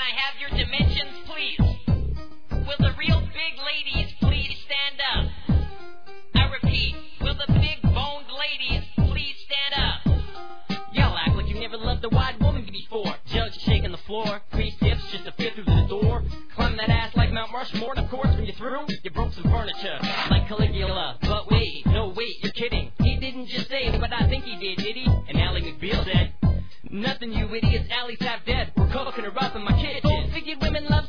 I have your dimensions, please? Will the real big ladies please stand up? I repeat, will the big boned ladies please stand up? Y'all act like you never loved a wide woman before. Jugs shaking the floor, 3 steps just to fit through the door. Climb that ass like Mount Rushmore, and of course when you're through, you broke some furniture like Caligula. But wait, no wait, you're kidding. He didn't just say it, but I think he did he? And Ally McBeal said, nothing, you idiots, Ally's half dead. We're cooking her up in my kitchen. Oh, figured women love